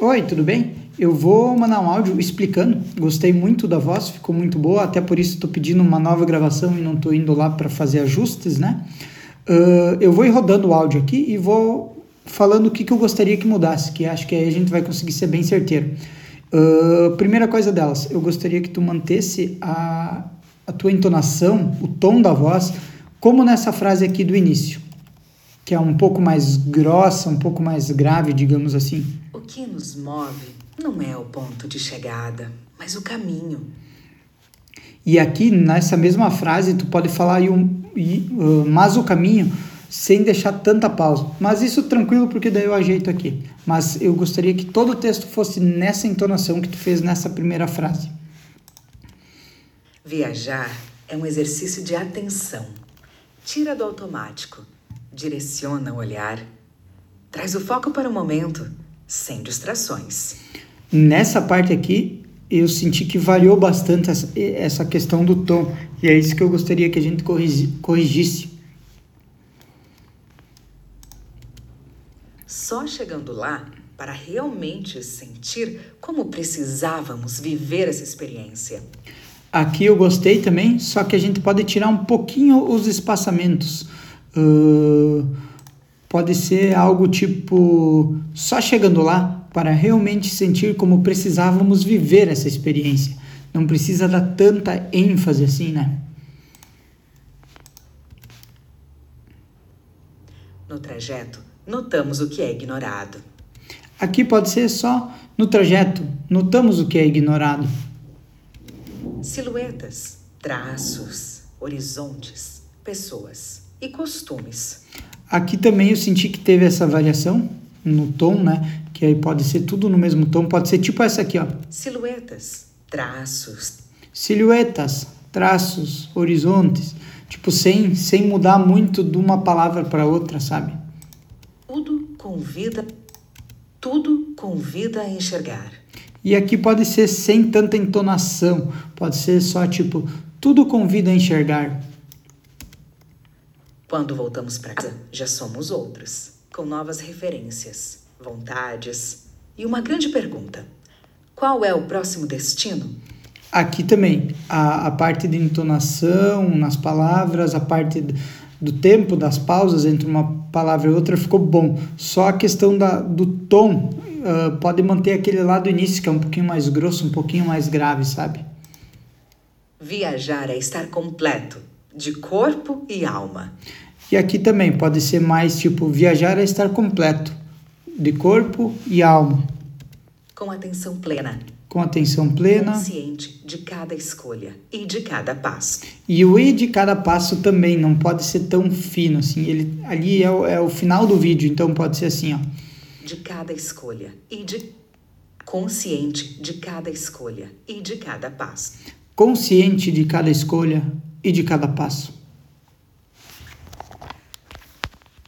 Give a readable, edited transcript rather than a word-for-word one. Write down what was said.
Oi, tudo bem? Eu vou mandar um áudio explicando. Gostei muito da voz, ficou muito boa, até por isso estou pedindo uma nova gravação e não estou indo lá para fazer ajustes, né? Eu vou ir rodando o áudio aqui e vou falando o que eu gostaria que mudasse, que acho que aí a gente vai conseguir ser bem certeiro. Primeira coisa delas, eu gostaria que tu mantesse a tua entonação, o tom da voz, como nessa frase aqui do início, que é um pouco mais grossa, um pouco mais grave, digamos assim. O que nos move não é o ponto de chegada, mas o caminho. E aqui, nessa mesma frase, tu pode falar mas o caminho, sem deixar tanta pausa. Mas isso tranquilo, porque daí eu ajeito aqui. Mas eu gostaria que todo o texto fosse nessa entonação que tu fez nessa primeira frase. Viajar é um exercício de atenção. Tira do automático, direciona o olhar, traz o foco para o momento, sem distrações. Nessa parte aqui, eu senti que variou bastante essa questão do tom. E é isso que eu gostaria que a gente corrigisse. Só chegando lá para realmente sentir como precisávamos viver essa experiência. Aqui eu gostei também, só que a gente pode tirar um pouquinho os espaçamentos. Pode ser algo tipo, só chegando lá para realmente sentir como precisávamos viver essa experiência. Não precisa dar tanta ênfase assim, né? No trajeto, notamos o que é ignorado. Aqui pode ser só no trajeto, notamos o que é ignorado. Silhuetas, traços, horizontes, pessoas e costumes. Aqui também eu senti que teve essa variação no tom, né? Que aí pode ser tudo no mesmo tom, pode ser tipo essa aqui, ó. Silhuetas, traços. Silhuetas, traços, horizontes, tipo sem mudar muito de uma palavra para outra, sabe? Tudo convida a enxergar. E aqui pode ser sem tanta entonação, pode ser só tipo, tudo convida a enxergar. Quando voltamos para casa, já somos outros, com novas referências, vontades e uma grande pergunta: qual é o próximo destino? Aqui também, a parte de entonação nas palavras, a parte do tempo, das pausas entre uma palavra e outra ficou bom. Só a questão do tom, pode manter aquele lá do início, que é um pouquinho mais grosso, um pouquinho mais grave, sabe? Viajar é estar completo, de corpo e alma. E aqui também pode ser mais tipo, viajar é estar completo, de corpo e alma. Com atenção plena. Com atenção plena. Consciente de cada escolha e de cada passo. E o e de cada passo também não pode ser tão fino assim. Ele ali é o final do vídeo, então pode ser assim, ó. De cada escolha e de consciente de cada escolha e de cada passo. Consciente de cada escolha e de cada passo.